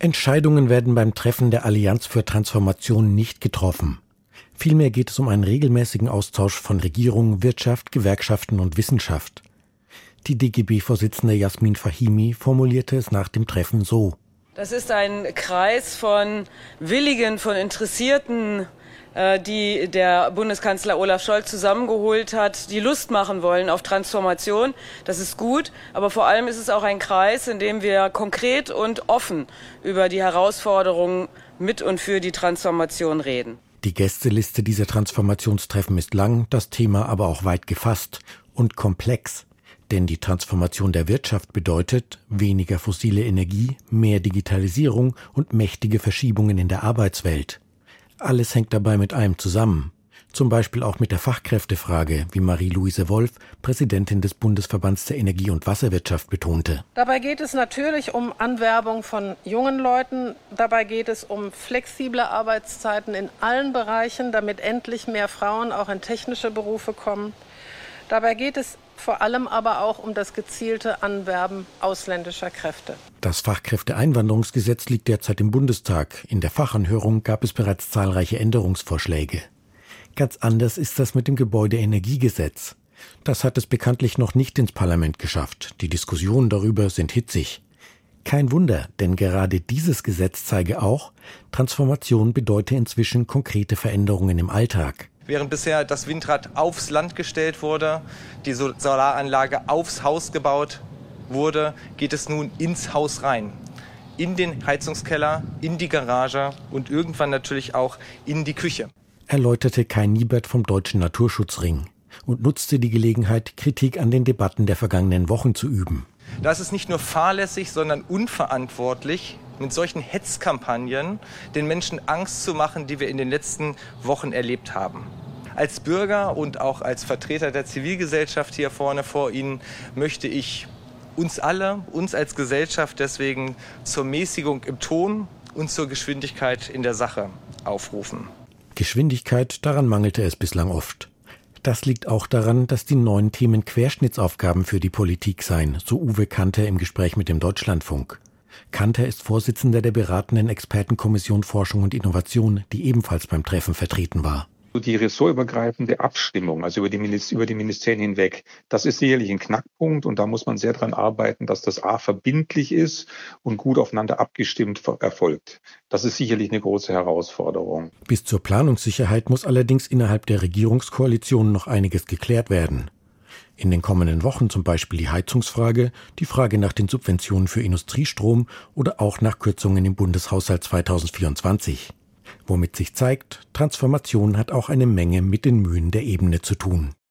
Entscheidungen werden beim Treffen der Allianz für Transformation nicht getroffen. Vielmehr geht es um einen regelmäßigen Austausch von Regierung, Wirtschaft, Gewerkschaften und Wissenschaft. Die DGB-Vorsitzende Jasmin Fahimi formulierte es nach dem Treffen so: Das ist ein Kreis von Willigen, von Interessierten, die der Bundeskanzler Olaf Scholz zusammengeholt hat, die Lust machen wollen auf Transformation. Das ist gut, aber vor allem ist es auch ein Kreis, in dem wir konkret und offen über die Herausforderungen mit und für die Transformation reden. Die Gästeliste dieser Transformationstreffen ist lang, das Thema aber auch weit gefasst und komplex. Denn die Transformation der Wirtschaft bedeutet weniger fossile Energie, mehr Digitalisierung und mächtige Verschiebungen in der Arbeitswelt. Alles hängt dabei mit einem zusammen. Zum Beispiel auch mit der Fachkräftefrage, wie Marie-Louise Wolf, Präsidentin des Bundesverbands der Energie- und Wasserwirtschaft, betonte. Dabei geht es natürlich um Anwerbung von jungen Leuten. Dabei geht es um flexible Arbeitszeiten in allen Bereichen, damit endlich mehr Frauen auch in technische Berufe kommen. Dabei geht es vor allem aber auch um das gezielte Anwerben ausländischer Kräfte. Das Fachkräfteeinwanderungsgesetz liegt derzeit im Bundestag. In der Fachanhörung gab es bereits zahlreiche Änderungsvorschläge. Ganz anders ist das mit dem Gebäudeenergiegesetz. Das hat es bekanntlich noch nicht ins Parlament geschafft. Die Diskussionen darüber sind hitzig. Kein Wunder, denn gerade dieses Gesetz zeige auch, Transformation bedeute inzwischen konkrete Veränderungen im Alltag. Während bisher das Windrad aufs Land gestellt wurde, die Solaranlage aufs Haus gebaut wurde, geht es nun ins Haus rein. In den Heizungskeller, in die Garage und irgendwann natürlich auch in die Küche. Erläuterte Kai Niebert vom Deutschen Naturschutzring und nutzte die Gelegenheit, Kritik an den Debatten der vergangenen Wochen zu üben. Das ist nicht nur fahrlässig, sondern unverantwortlich, mit solchen Hetzkampagnen den Menschen Angst zu machen, die wir in den letzten Wochen erlebt haben. Als Bürger und auch als Vertreter der Zivilgesellschaft hier vorne vor Ihnen möchte ich uns alle, uns als Gesellschaft deswegen zur Mäßigung im Ton und zur Geschwindigkeit in der Sache aufrufen. Geschwindigkeit, daran mangelte es bislang oft. Das liegt auch daran, dass die neuen Themen Querschnittsaufgaben für die Politik seien, so Uwe Kanter im Gespräch mit dem Deutschlandfunk. Kanter ist Vorsitzender der beratenden Expertenkommission Forschung und Innovation, die ebenfalls beim Treffen vertreten war. Die ressortübergreifende Abstimmung, also über die Ministerien hinweg, das ist sicherlich ein Knackpunkt und da muss man sehr dran arbeiten, dass das A verbindlich ist und gut aufeinander abgestimmt erfolgt. Das ist sicherlich eine große Herausforderung. Bis zur Planungssicherheit muss allerdings innerhalb der Regierungskoalition noch einiges geklärt werden. In den kommenden Wochen zum Beispiel die Heizungsfrage, die Frage nach den Subventionen für Industriestrom oder auch nach Kürzungen im Bundeshaushalt 2024. Womit sich zeigt, Transformation hat auch eine Menge mit den Mühen der Ebene zu tun.